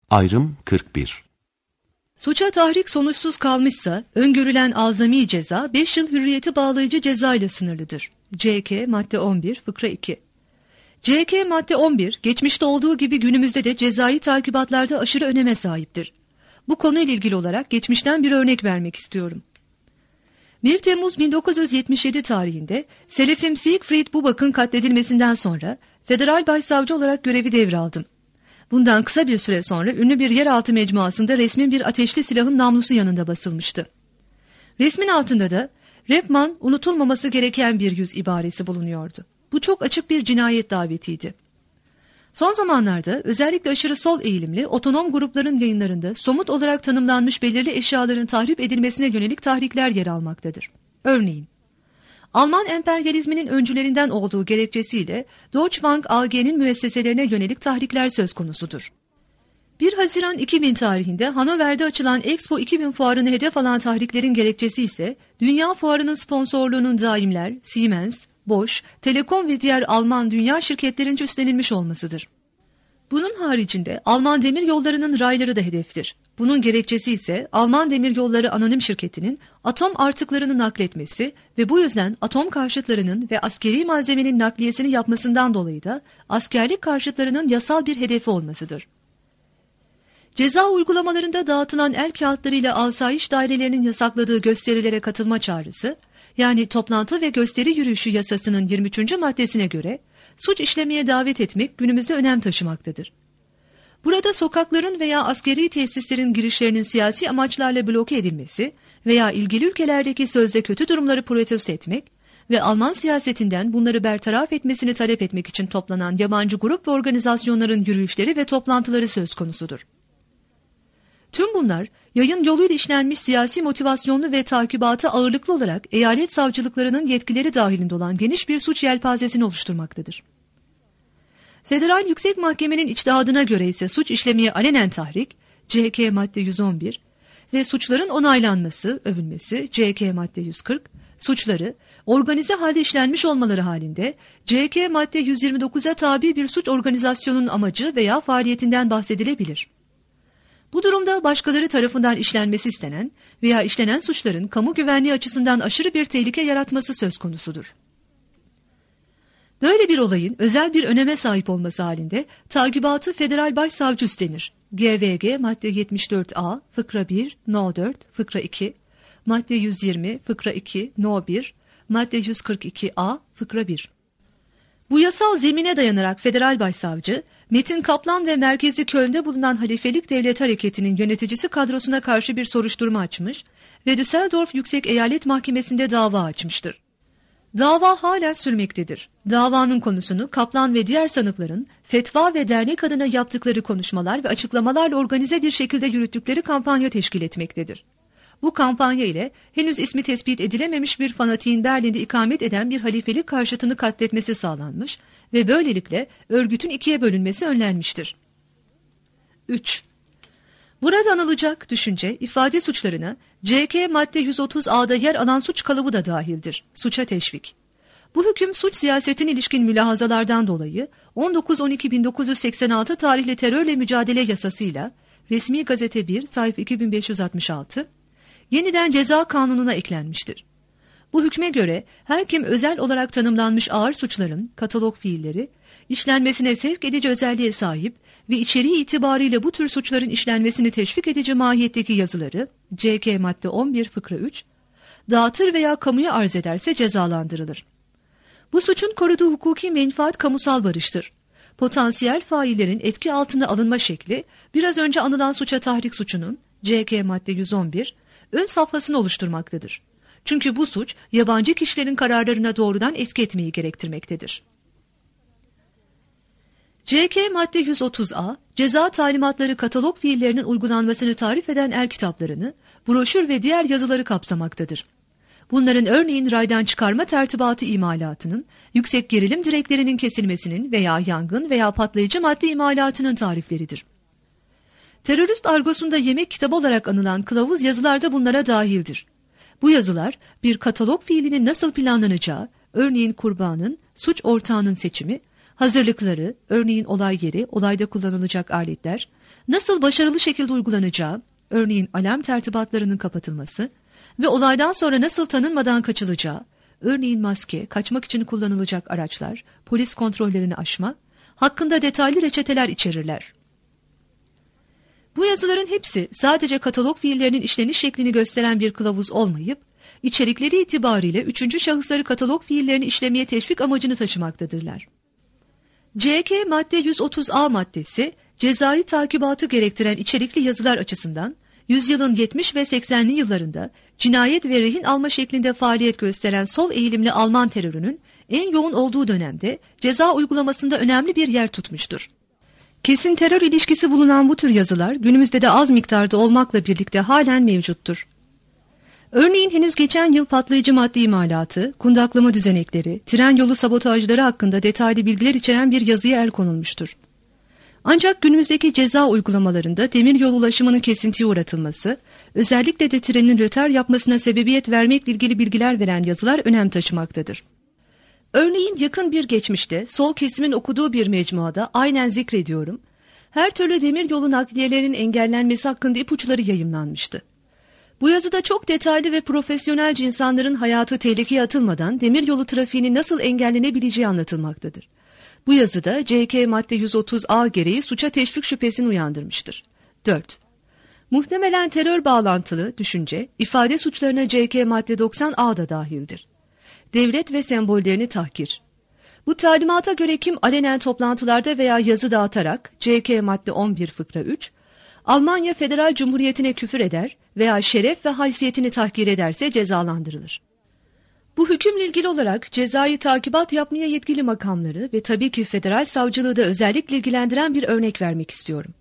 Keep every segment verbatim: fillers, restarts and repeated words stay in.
Ayrım kırk bir. Suça tahrik sonuçsuz kalmışsa öngörülen azami ceza beş yıl hürriyeti bağlayıcı ceza ile sınırlıdır. C K madde on bir fıkra iki. C K madde on bir geçmişte olduğu gibi günümüzde de cezai takibatlarda aşırı öneme sahiptir. Bu konuyla ilgili olarak geçmişten bir örnek vermek istiyorum. bir Temmuz bin dokuz yüz yetmiş yedi tarihinde Selefim Siegfried Bubak'ın katledilmesinden sonra federal başsavcı olarak görevi devraldım. Bundan kısa bir süre sonra ünlü bir yeraltı mecmuasında resmin bir ateşli silahın namlusu yanında basılmıştı. Resmin altında da Repman unutulmaması gereken bir yüz ibaresi bulunuyordu. Bu çok açık bir cinayet davetiydi. Son zamanlarda özellikle aşırı sol eğilimli otonom grupların yayınlarında somut olarak tanımlanmış belirli eşyaların tahrip edilmesine yönelik tahrikler yer almaktadır. Örneğin, Alman emperyalizminin öncülerinden olduğu gerekçesiyle Deutsche Bank A G'nin müesseselerine yönelik tahrikler söz konusudur. bir Haziran iki bin tarihinde Hanover'de açılan Expo iki bin fuarını hedef alan tahriklerin gerekçesi ise Dünya Fuarı'nın sponsorluğunun Daimler, Siemens, Bosch, Telekom ve diğer Alman dünya şirketlerince üstlenilmiş olmasıdır. Bunun haricinde Alman demiryollarının rayları da hedeftir. Bunun gerekçesi ise Alman Demiryolları Anonim Şirketi'nin atom artıklarını nakletmesi ve bu yüzden atom karşıtlarının ve askeri malzemenin nakliyesini yapmasından dolayı da askerlik karşıtlarının yasal bir hedefi olmasıdır. Ceza uygulamalarında dağıtılan el kağıtlarıyla asayiş dairelerinin yasakladığı gösterilere katılma çağrısı, yani toplantı ve gösteri yürüyüşü yasasının yirmi üçüncü maddesine göre suç işlemeye davet etmek günümüzde önem taşımaktadır. Burada sokakların veya askeri tesislerin girişlerinin siyasi amaçlarla bloke edilmesi veya ilgili ülkelerdeki sözde kötü durumları protesto etmek ve Alman siyasetinden bunları bertaraf etmesini talep etmek için toplanan yabancı grup ve organizasyonların yürüyüşleri ve toplantıları söz konusudur. Tüm bunlar yayın yoluyla işlenmiş siyasi motivasyonlu ve takibatı ağırlıklı olarak eyalet savcılıklarının yetkileri dahilinde olan geniş bir suç yelpazesini oluşturmaktadır. Federal Yüksek Mahkemenin içtihadına göre ise suç işlemeye alenen tahrik, C K madde yüz on bir ve suçların onaylanması, övülmesi, C K madde yüz kırk, suçları organize halde işlenmiş olmaları halinde C K madde yüz yirmi dokuza tabi bir suç organizasyonunun amacı veya faaliyetinden bahsedilebilir. Bu durumda başkaları tarafından işlenmesi istenen veya işlenen suçların kamu güvenliği açısından aşırı bir tehlike yaratması söz konusudur. Böyle bir olayın özel bir öneme sahip olması halinde takibatı federal başsavcı üstlenir. G V G madde yetmiş dört A fıkra bir no dört fıkra iki, madde yüz yirmi fıkra iki no bir, madde yüz kırk iki A fıkra bir. Bu yasal zemine dayanarak federal başsavcı, Metin Kaplan ve merkezi Köln'de bulunan Halifelik Devlet Hareketi'nin yöneticisi kadrosuna karşı bir soruşturma açmış ve Düsseldorf Yüksek Eyalet Mahkemesi'nde dava açmıştır. Dava hala sürmektedir. Davanın konusunu Kaplan ve diğer sanıkların fetva ve dernek adına yaptıkları konuşmalar ve açıklamalarla organize bir şekilde yürüttükleri kampanya teşkil etmektedir. Bu kampanya ile henüz ismi tespit edilememiş bir fanatiğin Berlin'de ikamet eden bir halifelik karşıtını katletmesi sağlanmış ve böylelikle örgütün ikiye bölünmesi önlenmiştir. üç. Burada anılacak düşünce, ifade suçlarına C K madde yüz otuz A'da yer alan suç kalıbı da dahildir. Suça teşvik. Bu hüküm suç siyasetine ilişkin mülahazalardan dolayı on dokuz on iki bin dokuz yüz seksen altı tarihli terörle mücadele yasasıyla Resmi Gazete bir sayfa iki bin beş yüz altmış altı yeniden ceza kanununa eklenmiştir. Bu hükme göre her kim özel olarak tanımlanmış ağır suçların katalog fiilleri işlenmesine sevk edici özelliğe sahip ve içeriği itibariyle bu tür suçların işlenmesini teşvik edici mahiyetteki yazıları C K madde on bir fıkra üç dağıtır veya kamuya arz ederse cezalandırılır. Bu suçun koruduğu hukuki menfaat kamusal barıştır. Potansiyel faillerin etki altına alınma şekli biraz önce anılan suça tahrik suçunun C K madde yüz on bir ön safhasını oluşturmaktadır. Çünkü bu suç yabancı kişilerin kararlarına doğrudan etki etmeyi gerektirmektedir. C K madde yüz otuz A, ceza talimatları katalog fiillerinin uygulanmasını tarif eden el kitaplarını, broşür ve diğer yazıları kapsamaktadır. Bunların örneğin raydan çıkarma tertibatı imalatının, yüksek gerilim direklerinin kesilmesinin veya yangın veya patlayıcı madde imalatının tarifleridir. Terörist argosunda yemek kitabı olarak anılan kılavuz yazılar da bunlara dahildir. Bu yazılar bir katalog fiilinin nasıl planlanacağı, örneğin kurbanın, suç ortağının seçimi, hazırlıkları, örneğin olay yeri, olayda kullanılacak aletler, nasıl başarılı şekilde uygulanacağı, örneğin alarm tertibatlarının kapatılması ve olaydan sonra nasıl tanınmadan kaçılacağı, örneğin maske, kaçmak için kullanılacak araçlar, polis kontrollerini aşma, hakkında detaylı reçeteler içerirler. Bu yazıların hepsi sadece katalog fiillerinin işleniş şeklini gösteren bir kılavuz olmayıp, içerikleri itibariyle üçüncü şahısları katalog fiillerini işlemeye teşvik amacını taşımaktadırlar. C K madde yüz otuz A maddesi, cezai takibatı gerektiren içerikli yazılar açısından, yüzyılın yetmiş ve seksenli yıllarında cinayet ve rehin alma şeklinde faaliyet gösteren sol eğilimli Alman terörünün en yoğun olduğu dönemde ceza uygulamasında önemli bir yer tutmuştur. Kesin terör ilişkisi bulunan bu tür yazılar günümüzde de az miktarda olmakla birlikte halen mevcuttur. Örneğin henüz geçen yıl patlayıcı madde imalatı, kundaklama düzenekleri, tren yolu sabotajları hakkında detaylı bilgiler içeren bir yazıya el konulmuştur. Ancak günümüzdeki ceza uygulamalarında demiryolu ulaşımının kesintiye uğratılması, özellikle de trenin rötar yapmasına sebebiyet vermekle ilgili bilgiler veren yazılar önem taşımaktadır. Örneğin yakın bir geçmişte sol kesimin okuduğu bir mecmuada aynen zikrediyorum, her türlü demiryolu nakliyelerinin engellenmesi hakkında ipuçları yayımlanmıştı. Bu yazıda çok detaylı ve profesyonelce insanların hayatı tehlikeye atılmadan demiryolu trafiğinin nasıl engellenebileceği anlatılmaktadır. Bu yazıda C K madde yüz otuz A gereği suça teşvik şüphesini uyandırmıştır. dört. Muhtemelen terör bağlantılı düşünce, ifade suçlarına C K madde doksan A da dahildir. Devlet ve sembollerini tahkir. Bu talimata göre kim alenen toplantılarda veya yazı dağıtarak C K madde on bir fıkra üç, Almanya Federal Cumhuriyeti'ne küfür eder veya şeref ve haysiyetini tahkir ederse cezalandırılır. Bu hükümle ilgili olarak cezai takibat yapmaya yetkili makamları ve tabii ki federal savcılığı da özellikle ilgilendiren bir örnek vermek istiyorum.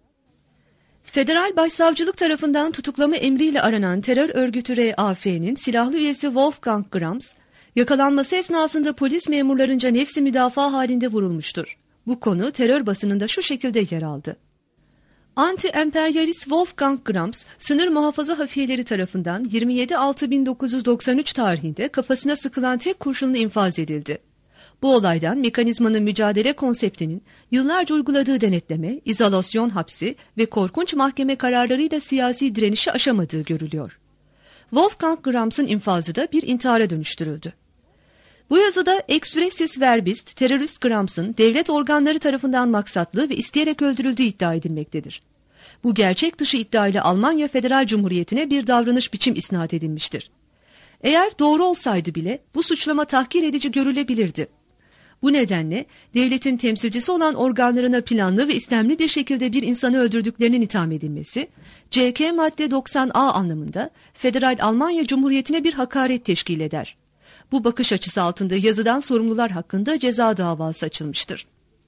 Federal Başsavcılık tarafından tutuklama emriyle aranan terör örgütü R A F'nin silahlı üyesi Wolfgang Grams, yakalanması esnasında polis memurlarınca nefsi müdafaa halinde vurulmuştur. Bu konu terör basınında şu şekilde yer aldı. Anti-emperyalist Wolfgang Grams, sınır muhafaza hafiyeleri tarafından yirmi yedi Altı bin dokuz yüz doksan üç tarihinde kafasına sıkılan tek kurşunla infaz edildi. Bu olaydan mekanizmanın mücadele konseptinin yıllarca uyguladığı denetleme, izolasyon hapsi ve korkunç mahkeme kararlarıyla siyasi direnişi aşamadığı görülüyor. Wolfgang Grams'ın infazı da bir intihara dönüştürüldü. Bu yazıda expressis verbis terörist Grams'ın devlet organları tarafından maksatlı ve isteyerek öldürüldüğü iddia edilmektedir. Bu gerçek dışı iddia ile Almanya Federal Cumhuriyeti'ne bir davranış biçim isnat edilmiştir. Eğer doğru olsaydı bile bu suçlama tahkir edici görülebilirdi. Bu nedenle devletin temsilcisi olan organlarına planlı ve istemli bir şekilde bir insanı öldürdüklerinin itham edilmesi, C K madde doksan A anlamında Federal Almanya Cumhuriyeti'ne bir hakaret teşkil eder. Bu bakış açısı altında yazıdan sorumlular hakkında ceza davası açılmıştır.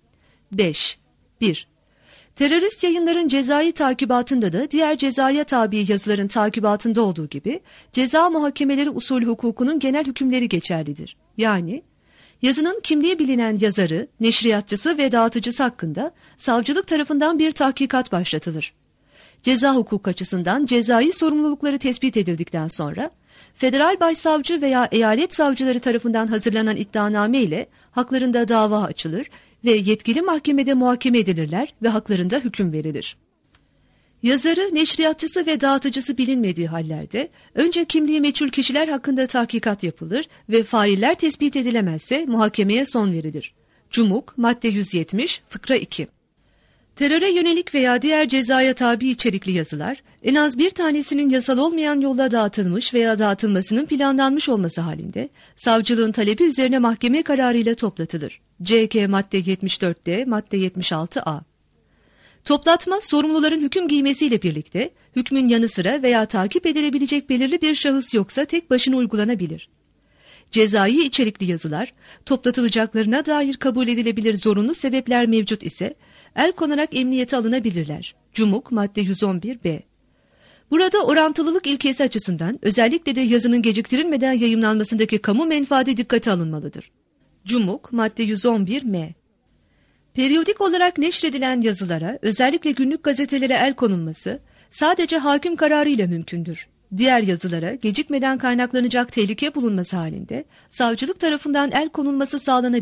beş. bir. Terörist yayınların cezai takibatında da diğer cezaya tabi yazıların takibatında olduğu gibi ceza muhakemeleri usulü hukukunun genel hükümleri geçerlidir. Yani yazının kimliği bilinen yazarı, neşriyatçısı ve dağıtıcısı hakkında savcılık tarafından bir tahkikat başlatılır. Ceza hukuk açısından cezai sorumlulukları tespit edildikten sonra federal başsavcı veya eyalet savcıları tarafından hazırlanan iddianame ile haklarında dava açılır ve yetkili mahkemede muhakeme edilirler ve haklarında hüküm verilir. Yazarı, neşriyatçısı ve dağıtıcısı bilinmediği hallerde önce kimliği meçhul kişiler hakkında tahkikat yapılır ve failler tespit edilemezse muhakemeye son verilir. Cumhuk, madde yüz yetmiş, fıkra iki. Teröre yönelik veya diğer cezaya tabi içerikli yazılar, en az bir tanesinin yasal olmayan yolla dağıtılmış veya dağıtılmasının planlanmış olması halinde, savcılığın talebi üzerine mahkeme kararıyla toplatılır. C K madde yetmiş dört D, madde yetmiş altı A. Toplatma, sorumluların hüküm giymesiyle birlikte, hükmün yanı sıra veya takip edilebilecek belirli bir şahıs yoksa tek başına uygulanabilir. Cezai içerikli yazılar, toplatılacaklarına dair kabul edilebilir zorunlu sebepler mevcut ise, el konarak emniyete alınabilirler. Cumhuk, madde yüz on bir B. Burada orantılılık ilkesi açısından özellikle de yazının geciktirilmeden yayımlanmasındaki kamu menfaati dikkate alınmalıdır. Cumhuk, madde yüz on bir M. Periyodik olarak neşredilen yazılara, özellikle günlük gazetelere el konulması, sadece hakim kararıyla mümkündür. Diğer yazılara gecikmeden kaynaklanacak tehlike bulunması halinde, savcılık tarafından el konulması sağlanabilir.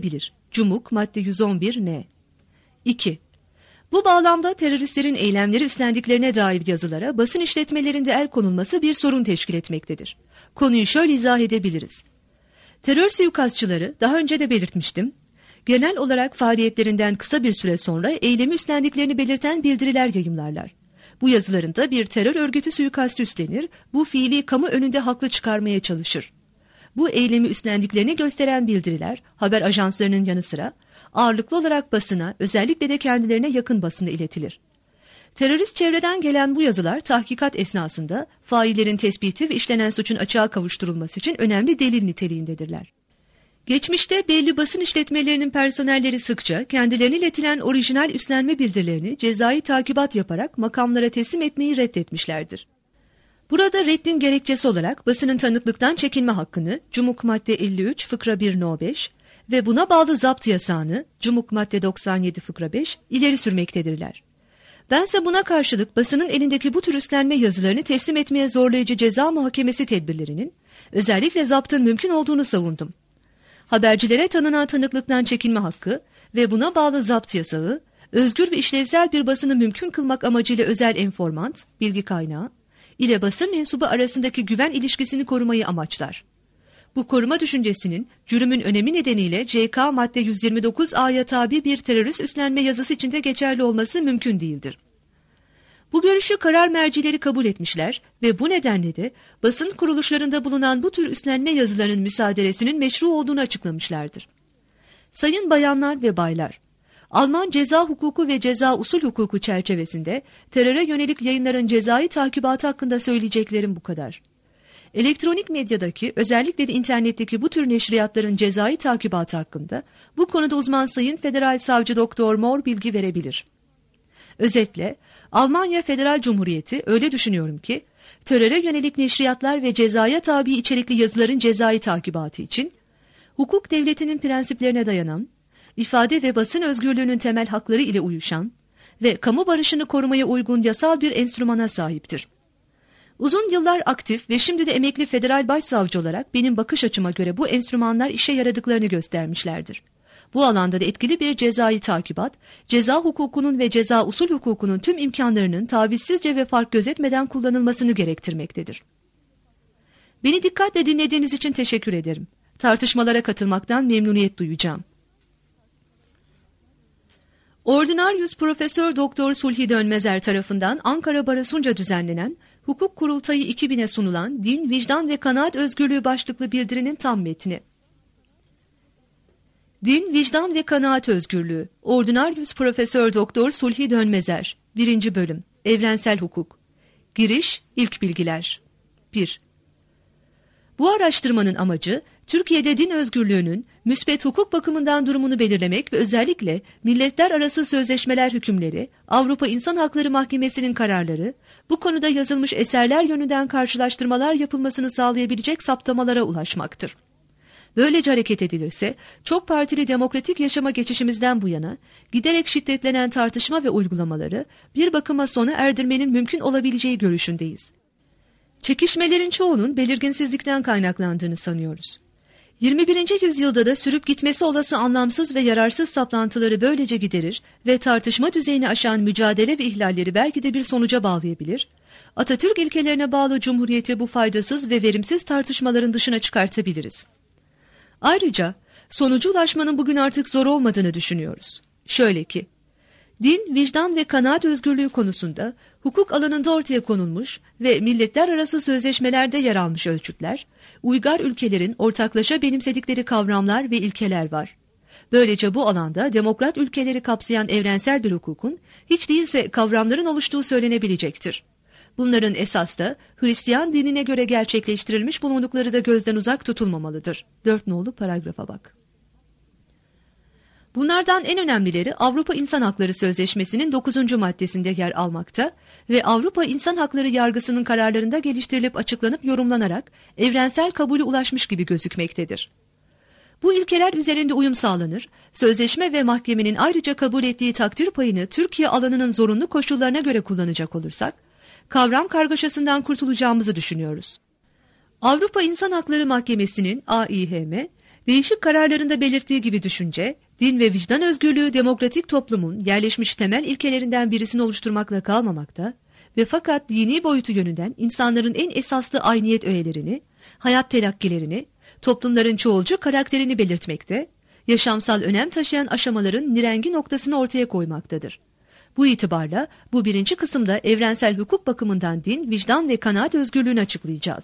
Cumhuk madde yüz on bir N. iki. Bu bağlamda teröristlerin eylemleri üstlendiklerine dair yazılara basın işletmelerinde el konulması bir sorun teşkil etmektedir. Konuyu şöyle izah edebiliriz. Terör suikastçıları, daha önce de belirtmiştim, genel olarak faaliyetlerinden kısa bir süre sonra eylemi üstlendiklerini belirten bildiriler yayımlarlar. Bu yazılarında bir terör örgütü suikastı üstlenir, bu fiili kamu önünde haklı çıkarmaya çalışır. Bu eylemi üstlendiklerini gösteren bildiriler, haber ajanslarının yanı sıra ağırlıklı olarak basına, özellikle de kendilerine yakın basına iletilir. Terörist çevreden gelen bu yazılar tahkikat esnasında faillerin tespiti ve işlenen suçun açığa kavuşturulması için önemli delil niteliğindedirler. Geçmişte belli basın işletmelerinin personelleri sıkça kendilerine iletilen orijinal üstlenme bildirilerini cezai takibat yaparak makamlara teslim etmeyi reddetmişlerdir. Burada reddin gerekçesi olarak basının tanıklıktan çekinme hakkını Cumhuk madde elli üç fıkra bir no beş ve buna bağlı zapt yasağını Cumhuk madde doksan yedi fıkra beş ileri sürmektedirler. Bense buna karşılık basının elindeki bu tür üstlenme yazılarını teslim etmeye zorlayıcı ceza muhakemesi tedbirlerinin, özellikle zaptın mümkün olduğunu savundum. Habercilere tanınan tanıklıktan çekinme hakkı ve buna bağlı zapt yasağı, özgür ve işlevsel bir basını mümkün kılmak amacıyla özel enformant, bilgi kaynağı, ile basın mensubu arasındaki güven ilişkisini korumayı amaçlar. Bu koruma düşüncesinin cürümün önemi nedeniyle C K madde yüz yirmi dokuz A'ya tabi bir terörist üstlenme yazısı içinde geçerli olması mümkün değildir. Bu görüşü karar mercileri kabul etmişler ve bu nedenle de basın kuruluşlarında bulunan bu tür üstlenme yazılarının müsaaderesinin meşru olduğunu açıklamışlardır. Sayın bayanlar ve baylar, Alman ceza hukuku ve ceza usul hukuku çerçevesinde teröre yönelik yayınların cezai takibatı hakkında söyleyeceklerim bu kadar. Elektronik medyadaki, özellikle de internetteki bu tür neşriyatların cezai takibatı hakkında bu konuda uzman Sayın Federal Savcı Doktor Mor bilgi verebilir. Özetle, Almanya Federal Cumhuriyeti öyle düşünüyorum ki, teröre yönelik neşriyatlar ve cezaya tabi içerikli yazıların cezai takibatı için, hukuk devletinin prensiplerine dayanan, ifade ve basın özgürlüğünün temel hakları ile uyuşan ve kamu barışını korumaya uygun yasal bir enstrümana sahiptir. Uzun yıllar aktif ve şimdi de emekli federal başsavcı olarak benim bakış açıma göre bu enstrümanlar işe yaradıklarını göstermişlerdir. Bu alanda da etkili bir cezai takibat, ceza hukukunun ve ceza usul hukukunun tüm imkanlarının tavizsizce ve fark gözetmeden kullanılmasını gerektirmektedir. Beni dikkatle dinlediğiniz için teşekkür ederim. Tartışmalara katılmaktan memnuniyet duyacağım. Ordinarius Profesör Doktor Sulhi Dönmezer tarafından Ankara Barosu'nca düzenlenen Hukuk Kurultayı iki bine sunulan Din, Vicdan ve Kanaat Özgürlüğü başlıklı bildirinin tam metni. Din, Vicdan ve Kanaat Özgürlüğü. Ordinarius Profesör Doktor Sulhi Dönmezer. birinci Bölüm. Evrensel Hukuk. Giriş, İlk Bilgiler. bir. Bu araştırmanın amacı, Türkiye'de din özgürlüğünün müspet hukuk bakımından durumunu belirlemek ve özellikle milletler arası sözleşmeler hükümleri, Avrupa İnsan Hakları Mahkemesi'nin kararları, bu konuda yazılmış eserler yönünden karşılaştırmalar yapılmasını sağlayabilecek saptamalara ulaşmaktır. Böylece hareket edilirse, çok partili demokratik yaşama geçişimizden bu yana, giderek şiddetlenen tartışma ve uygulamaları bir bakıma sona erdirmenin mümkün olabileceği görüşündeyiz. Çekişmelerin çoğunun belirginsizlikten kaynaklandığını sanıyoruz. yirmi birinci yüzyılda da sürüp gitmesi olası anlamsız ve yararsız saplantıları böylece giderir ve tartışma düzeyini aşan mücadele ve ihlalleri belki de bir sonuca bağlayabilir, Atatürk ilkelerine bağlı Cumhuriyeti bu faydasız ve verimsiz tartışmaların dışına çıkartabiliriz. Ayrıca sonuca ulaşmanın bugün artık zor olmadığını düşünüyoruz. Şöyle ki, din, vicdan ve kanaat özgürlüğü konusunda hukuk alanında ortaya konulmuş ve milletler arası sözleşmelerde yer almış ölçütler, uygar ülkelerin ortaklaşa benimsedikleri kavramlar ve ilkeler var. Böylece bu alanda demokrat ülkeleri kapsayan evrensel bir hukukun hiç değilse kavramların oluştuğu söylenebilecektir. Bunların esas da Hristiyan dinine göre gerçekleştirilmiş bulundukları da gözden uzak tutulmamalıdır. dört nolu paragrafa bak. Bunlardan en önemlileri Avrupa İnsan Hakları Sözleşmesi'nin dokuzuncu maddesinde yer almakta ve Avrupa İnsan Hakları yargısının kararlarında geliştirilip açıklanıp yorumlanarak evrensel kabulü ulaşmış gibi gözükmektedir. Bu ilkeler üzerinde uyum sağlanır, sözleşme ve mahkemenin ayrıca kabul ettiği takdir payını Türkiye alanının zorunlu koşullarına göre kullanacak olursak, kavram kargaşasından kurtulacağımızı düşünüyoruz. Avrupa İnsan Hakları Mahkemesi'nin A İ H M, değişik kararlarında belirttiği gibi düşünce, Din ve vicdan özgürlüğü demokratik toplumun yerleşmiş temel ilkelerinden birisini oluşturmakla kalmamakta ve fakat dini boyutu yönünden insanların en esaslı ayniyet öğelerini, hayat telakkilerini, toplumların çoğulcu karakterini belirtmekte, yaşamsal önem taşıyan aşamaların nirengi noktasını ortaya koymaktadır. Bu itibarla bu birinci kısımda evrensel hukuk bakımından din, vicdan ve kanaat özgürlüğünü açıklayacağız.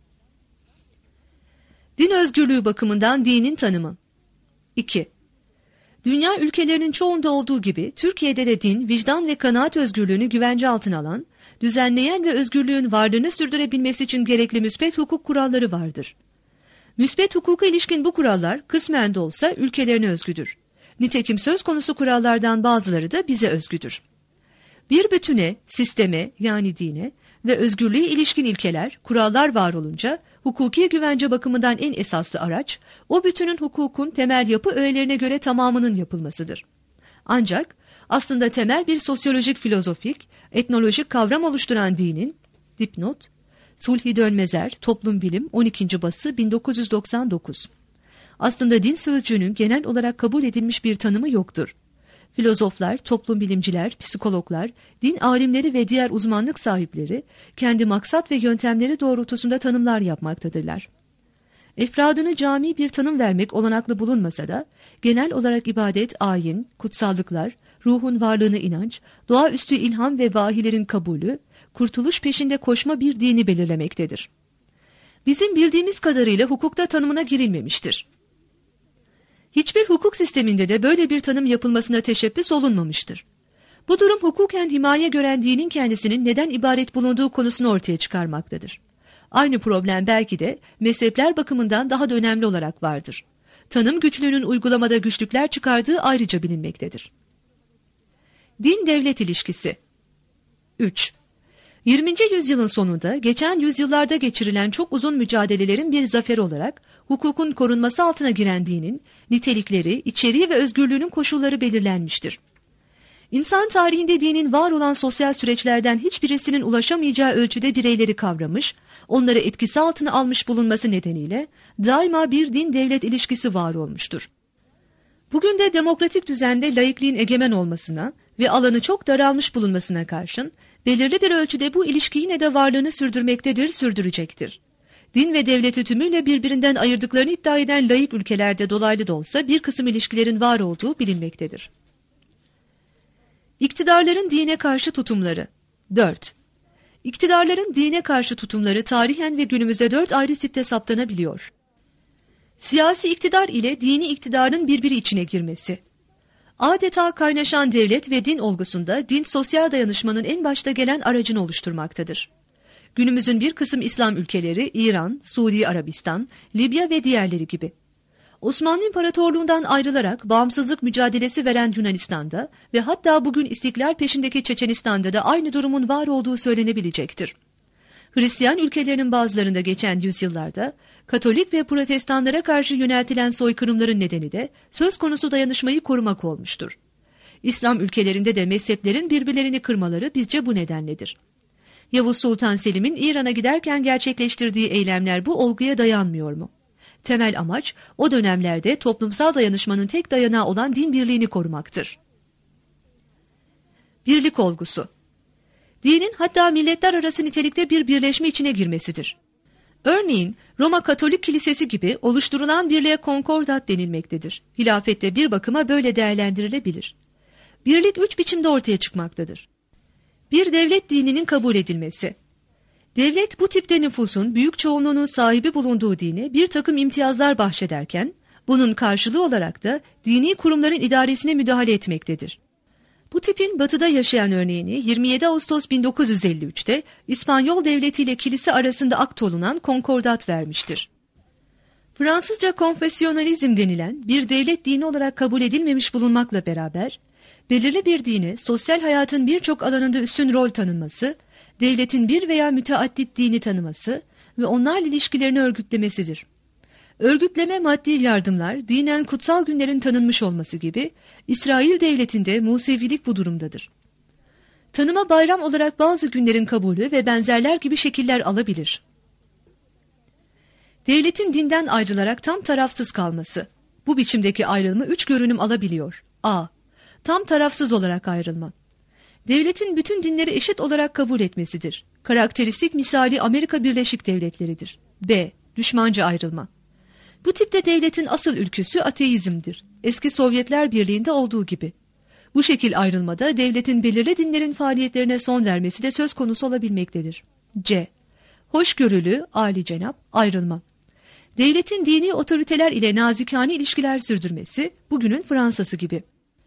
Din özgürlüğü bakımından dinin tanımı. iki. Dünya ülkelerinin çoğunda olduğu gibi Türkiye'de de din, vicdan ve kanaat özgürlüğünü güvence altına alan, düzenleyen ve özgürlüğün varlığını sürdürebilmesi için gerekli müspet hukuk kuralları vardır. Müspet hukuka ilişkin bu kurallar kısmen de olsa ülkelerine özgüdür. Nitekim söz konusu kurallardan bazıları da bize özgüdür. Bir bütüne, sisteme yani dine ve özgürlüğe ilişkin ilkeler, kurallar var olunca hukuki güvence bakımından en esaslı araç, o bütünün hukukun temel yapı öğelerine göre tamamının yapılmasıdır. Ancak aslında temel bir sosyolojik, filozofik, etnolojik kavram oluşturan dinin, dipnot, Sulhi Dönmezer, Toplum Bilim, on ikinci bası bin dokuz yüz doksan dokuz. Aslında din sözcüğünün genel olarak kabul edilmiş bir tanımı yoktur. Filozoflar, toplum bilimciler, psikologlar, din alimleri ve diğer uzmanlık sahipleri kendi maksat ve yöntemleri doğrultusunda tanımlar yapmaktadırlar. Efradını cami bir tanım vermek olanaklı bulunmasa da genel olarak ibadet, ayin, kutsallıklar, ruhun varlığına inanç, doğaüstü ilham ve vahilerin kabulü, kurtuluş peşinde koşma bir dini belirlemektedir. Bizim bildiğimiz kadarıyla hukukta tanımına girilmemiştir. Hiçbir hukuk sisteminde de böyle bir tanım yapılmasına teşebbüs olunmamıştır. Bu durum hukuken himaye gören dinin kendisinin neden ibaret bulunduğu konusunu ortaya çıkarmaktadır. Aynı problem belki de mezhepler bakımından daha da önemli olarak vardır. Tanım güçlüğünün uygulamada güçlükler çıkardığı ayrıca bilinmektedir. Din-devlet ilişkisi. üç. yirminci yüzyılın sonunda geçen yüzyıllarda geçirilen çok uzun mücadelelerin bir zaferi olarak hukukun korunması altına giren dinin nitelikleri, içeriği ve özgürlüğünün koşulları belirlenmiştir. İnsan tarihinde dinin var olan sosyal süreçlerden hiçbirisinin ulaşamayacağı ölçüde bireyleri kavramış, onları etkisi altına almış bulunması nedeniyle daima bir din-devlet ilişkisi var olmuştur. Bugün de demokratik düzende laikliğin egemen olmasına ve alanı çok daralmış bulunmasına karşın belirli bir ölçüde bu ilişki yine de varlığını sürdürmektedir, sürdürecektir. Din ve devleti tümüyle birbirinden ayırdıklarını iddia eden laik ülkelerde dolaylı da olsa bir kısım ilişkilerin var olduğu bilinmektedir. İktidarların dine karşı tutumları. dört. İktidarların dine karşı tutumları tarihen ve günümüzde dört ayrı tipte saptanabiliyor. Siyasi iktidar ile dini iktidarın birbiri içine girmesi. Adeta kaynaşan devlet ve din olgusunda din sosyal dayanışmanın en başta gelen aracını oluşturmaktadır. Günümüzün bir kısım İslam ülkeleri, İran, Suudi Arabistan, Libya ve diğerleri gibi. Osmanlı İmparatorluğundan ayrılarak bağımsızlık mücadelesi veren Yunanistan'da ve hatta bugün istiklal peşindeki Çeçenistan'da da aynı durumun var olduğu söylenebilecektir. Hristiyan ülkelerinin bazılarında geçen yüzyıllarda Katolik ve Protestanlara karşı yöneltilen soykırımların nedeni de söz konusu dayanışmayı korumak olmuştur. İslam ülkelerinde de mezheplerin birbirlerini kırmaları bizce bu nedenledir. Yavuz Sultan Selim'in İran'a giderken gerçekleştirdiği eylemler bu olguya dayanmıyor mu? Temel amaç o dönemlerde toplumsal dayanışmanın tek dayanağı olan din birliğini korumaktır. Birlik olgusu. Dinin hatta milletler arası nitelikte bir birleşme içine girmesidir. Örneğin Roma Katolik Kilisesi gibi oluşturulan birliğe konkordat denilmektedir. Hilafette bir bakıma böyle değerlendirilebilir. Birlik üç biçimde ortaya çıkmaktadır. Bir devlet dininin kabul edilmesi. Devlet bu tipte nüfusun büyük çoğunluğunun sahibi bulunduğu dine bir takım imtiyazlar bahşederken, bunun karşılığı olarak da dini kurumların idaresine müdahale etmektedir. Bu tipin batıda yaşayan örneğini yirmi yedi Ağustos bin dokuz yüz elli üç'te İspanyol Devleti ile kilise arasında akt olunan konkordat vermiştir. Fransızca konfesyonalizm denilen bir devlet dini olarak kabul edilmemiş bulunmakla beraber, belirli bir dine sosyal hayatın birçok alanında üstün rol tanınması, devletin bir veya müteaddit dini tanıması ve onlarla ilişkilerini örgütlemesidir. Örgütleme maddi yardımlar, dinen kutsal günlerin tanınmış olması gibi, İsrail devletinde Musevilik bu durumdadır. Tanıma bayram olarak bazı günlerin kabulü ve benzerler gibi şekiller alabilir. Devletin dinden ayrılarak tam tarafsız kalması. Bu biçimdeki ayrılma üç görünüm alabiliyor. A. Tam tarafsız olarak ayrılma. Devletin bütün dinleri eşit olarak kabul etmesidir. Karakteristik misali Amerika Birleşik Devletleri'dir. B. Düşmanca ayrılma. Bu tipte devletin asıl ülküsü ateizmdir. Eski Sovyetler Birliği'nde olduğu gibi. Bu şekil ayrılmada devletin belirli dinlerin faaliyetlerine son vermesi de söz konusu olabilmektedir. C. Hoşgörülü, âlicenap, ayrılma. Devletin dini otoriteler ile nazikane ilişkiler sürdürmesi, bugünün Fransa'sı gibi.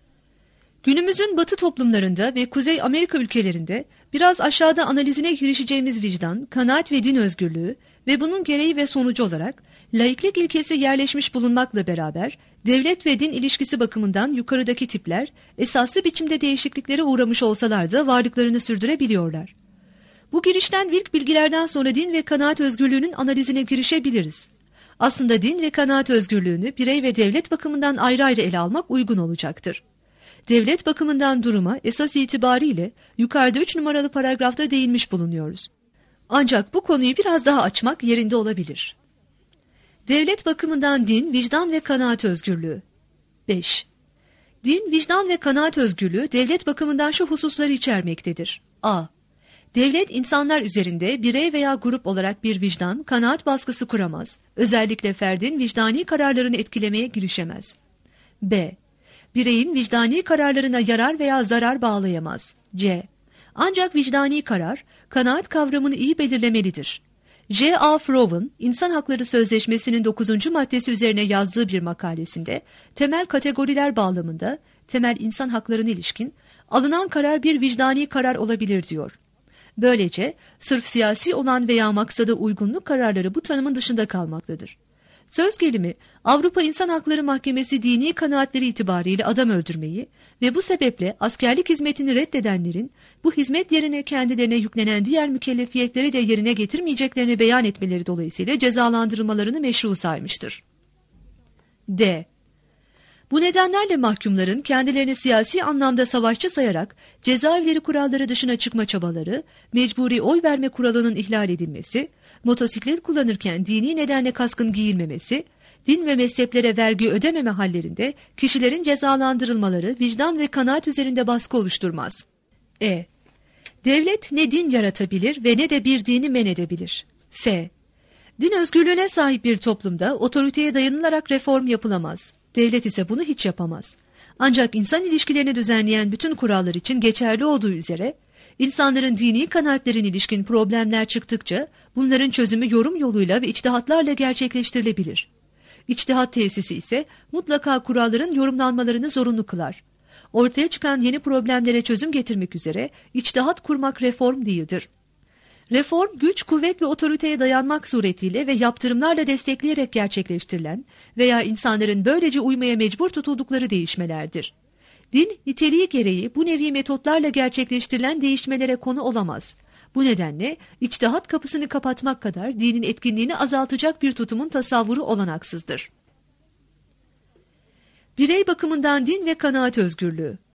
Günümüzün Batı toplumlarında ve Kuzey Amerika ülkelerinde biraz aşağıda analizine girişeceğimiz vicdan, kanaat ve din özgürlüğü ve bunun gereği ve sonucu olarak laiklik ilkesi yerleşmiş bulunmakla beraber devlet ve din ilişkisi bakımından yukarıdaki tipler esaslı biçimde değişikliklere uğramış olsalar da varlıklarını sürdürebiliyorlar. Bu girişten ilk bilgilerden sonra din ve kanaat özgürlüğünün analizine girişebiliriz. Aslında din ve kanaat özgürlüğünü birey ve devlet bakımından ayrı ayrı ele almak uygun olacaktır. Devlet bakımından duruma esas itibariyle yukarıda üç numaralı paragrafta değinmiş bulunuyoruz. Ancak bu konuyu biraz daha açmak yerinde olabilir. Devlet bakımından din, vicdan ve kanaat özgürlüğü. beş. Din, vicdan ve kanaat özgürlüğü devlet bakımından şu hususları içermektedir. A. Devlet insanlar üzerinde birey veya grup olarak bir vicdan, kanaat baskısı kuramaz. Özellikle ferdin vicdani kararlarını etkilemeye girişemez. B. Bireyin vicdani kararlarına yarar veya zarar bağlayamaz. C. Ancak vicdani karar, kanaat kavramını iyi belirlemelidir. J A Frouw'un İnsan Hakları Sözleşmesi'nin dokuzuncu maddesi üzerine yazdığı bir makalesinde temel kategoriler bağlamında temel insan haklarına ilişkin alınan karar bir vicdani karar olabilir diyor. Böylece sırf siyasi olan veya maksada uygunluk kararları bu tanımın dışında kalmaktadır. Söz gelimi Avrupa İnsan Hakları Mahkemesi dini kanaatleri itibariyle adam öldürmeyi ve bu sebeple askerlik hizmetini reddedenlerin bu hizmet yerine kendilerine yüklenen diğer mükellefiyetleri de yerine getirmeyeceklerini beyan etmeleri dolayısıyla cezalandırılmalarını meşru saymıştır. D. Bu nedenlerle mahkumların kendilerini siyasi anlamda savaşçı sayarak cezaevleri kuralları dışına çıkma çabaları, mecburi oy verme kuralının ihlal edilmesi, motosiklet kullanırken dini nedenle kaskın giyilmemesi, din ve mezheplere vergi ödememe hallerinde kişilerin cezalandırılmaları vicdan ve kanaat üzerinde baskı oluşturmaz. E. Devlet ne din yaratabilir ve ne de bir dini men edebilir. F. Din özgürlüğüne sahip bir toplumda otoriteye dayanılarak reform yapılamaz. Devlet ise bunu hiç yapamaz. Ancak insan ilişkilerini düzenleyen bütün kurallar için geçerli olduğu üzere, insanların dini kanaatlerine ilişkin problemler çıktıkça bunların çözümü yorum yoluyla ve içtihatlarla gerçekleştirilebilir. İçtihat tesisi ise mutlaka kuralların yorumlanmalarını zorunlu kılar. Ortaya çıkan yeni problemlere çözüm getirmek üzere içtihat kurmak reform değildir. Reform, güç, kuvvet ve otoriteye dayanmak suretiyle ve yaptırımlarla destekleyerek gerçekleştirilen veya insanların böylece uymaya mecbur tutuldukları değişmelerdir. Din, niteliği gereği bu nevi metotlarla gerçekleştirilen değişmelere konu olamaz. Bu nedenle içtihat kapısını kapatmak kadar dinin etkinliğini azaltacak bir tutumun tasavvuru olanaksızdır. Birey bakımından din ve kanaat özgürlüğü.